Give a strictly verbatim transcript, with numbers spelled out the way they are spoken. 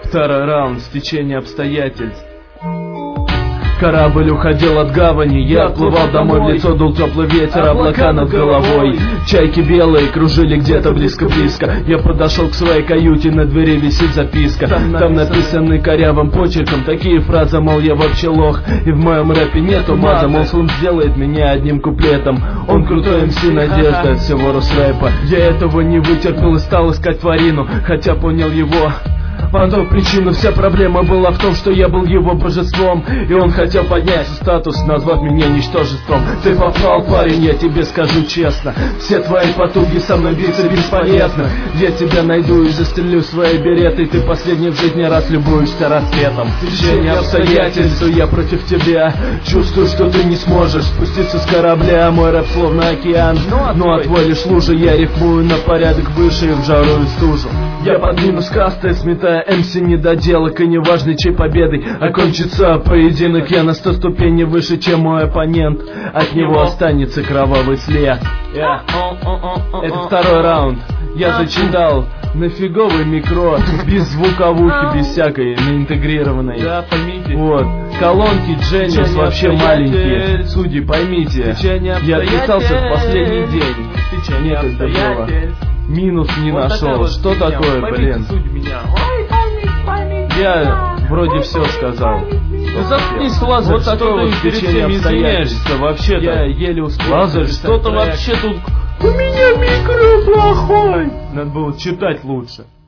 Второй раунд. Стечение обстоятельств. Корабль уходил от гавани, я отплывал домой, в лицо дул теплый ветер, облака над головой. Чайки белые кружили где-то близко-близко. Я подошел к своей каюте, на двери висит записка. Там написаны корявым почерком такие фразы, мол, я вообще лох, и в моем рэпе нету маза, мол, Слум сделает меня одним куплетом. Он крутой эм си, надежда от всего Русрэпа. Я этого не вытерпел и стал искать Фарину, хотя понял его потом причину. Вся проблема была в том, что я был его божеством, и он хотел поднять статус, назвав меня ничтожеством. Ты попал, парень, я тебе скажу честно, все твои потуги со мной биться бесполезно. Я тебя найду и застрелю свои береты, ты последний в жизни раз любуешься рассветом. Течение обстоятельств, я против тебя. Чувствую, что ты не сможешь спуститься с корабля, мой рэп словно океан, ну а твой лишь лужа. Я рифмую на порядок выше в жару и стужу. Я поднимусь касты, сметая эм си недоделок, и неважно, чьей победой окончится поединок. Я на сто ступеней выше, чем мой оппонент, от него останется кровавый след. Yeah. Это второй раунд. Я зачитал на фиговый микро, без звуковухи, без всякой наинтегрированной. Да, поймите. Вот. Колонки Genius вообще маленькие. Судьи, поймите, я отписался в последний день. Некогда было. Минус не Вот нашел. вот Что меня. такое, Поймите, блин? суть меня. Ой, поймите, поймите. Я вроде все сказал. Ну заткнись, Лазарь, Вот что такое ты вот перед стечение всеми извиняешься. обстоятельств. Вообще-то я еле успел. Лазарь, записать что-то трек. вообще тут... У меня микро плохой. Надо было читать лучше.